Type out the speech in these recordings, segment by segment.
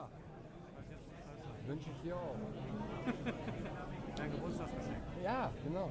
Wünsche ich dir auch. Dein Geburtstagsgeschenk. Ja, genau.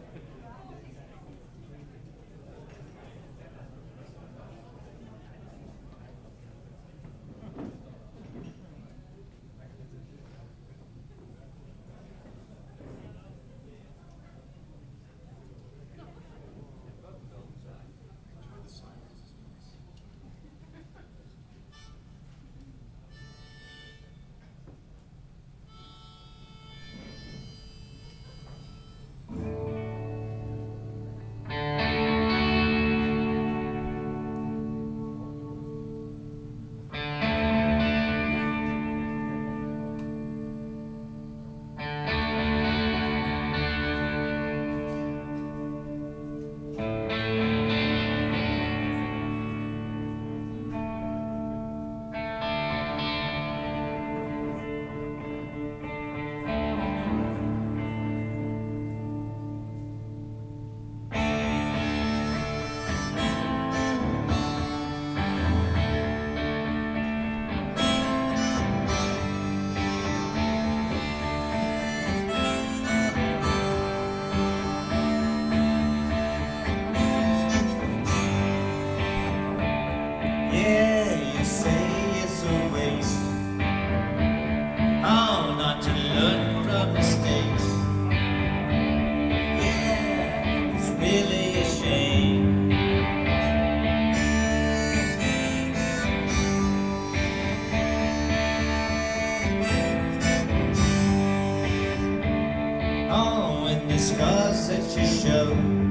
Scars that you show,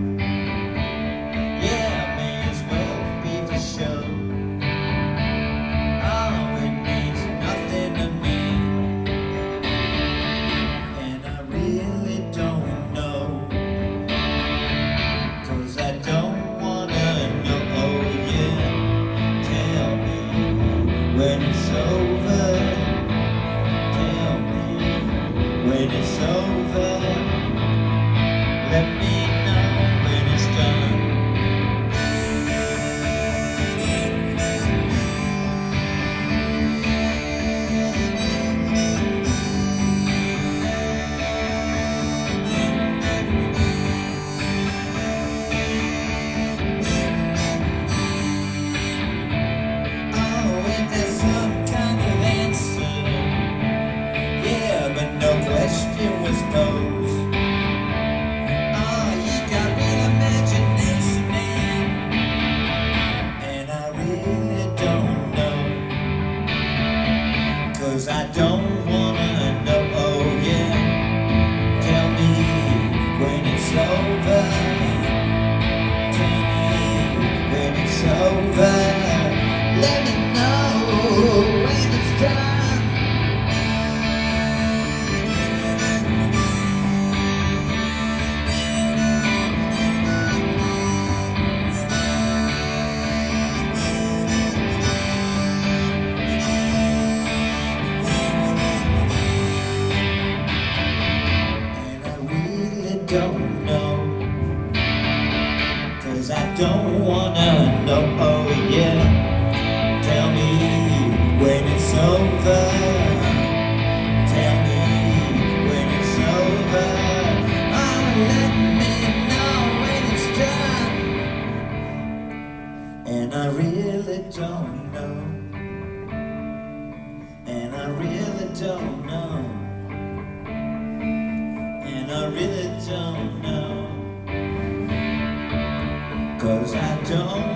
yeah, may as well be for show. Oh, it means nothing to me, and I really don't know, 'cause I don't wanna know. Oh yeah, tell me when it's over, tell me when it's over. Let me know when it's done. Oh, if there's some kind of answer, yeah, but no question was posed. I don't wanna know, oh yeah, tell me when it's over, tell me when it's over, let me know when it's done. Don't know, 'cause I don't wanna know, oh yeah, tell me when it's over, tell me when it's over, oh let me know when it's done, and I really don't know, and I really don't know. I really don't know, 'cause I don't